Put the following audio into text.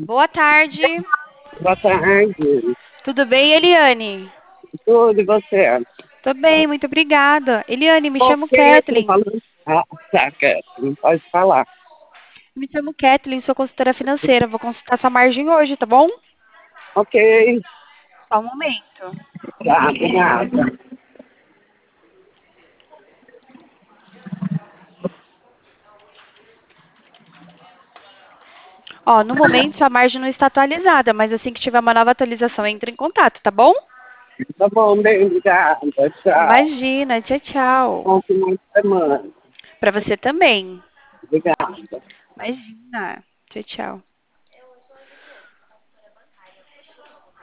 Boa tarde. Boa tarde. Tudo bem, Eliane? Tudo e você? Tô bem, muito obrigada. Eliane, me Por chamo que você Kathleen. falando? Ah, tá, Catherine, pode falar. Me chamo Kathleen, sou consultora financeira. Vou consultar sua margem hoje, tá bom? Ok, Só um momento. tá, obrigada. Ó, no momento sua margem não está atualizada, mas assim que tiver uma nova atualização, entre em contato, tá bom? Tá bom, bem, obrigada. Tchau. Imagina, tchau, tchau. Bom final de semana. Pra você também. Obrigada. Imagina. Tchau, tchau.